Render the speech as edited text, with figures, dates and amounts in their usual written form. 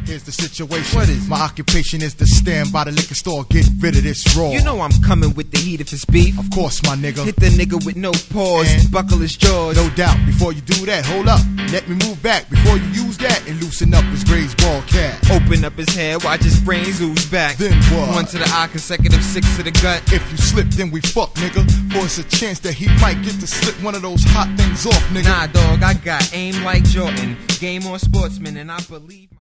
Here's the situation. What is it? My occupation is to stand by the liquor store, get rid of this raw. You know I'm coming with the heat if it's beef. Of course, my nigga. Hit the nigga with no pause, And buckle his jaws. no doubt, before you do that, hold up. Let me move back before you use that and loosen up his Gray's ball cap. Open up his head, watch his brains ooze back. Then what? 1 to the eye, consecutive 6 to the gut. If you slip, then we fuck, nigga. For it's a chance that he might get to slip one of those hot things off, nigga. Nah, dog, I got aim like Jordan. Game on sportsman, and I believe.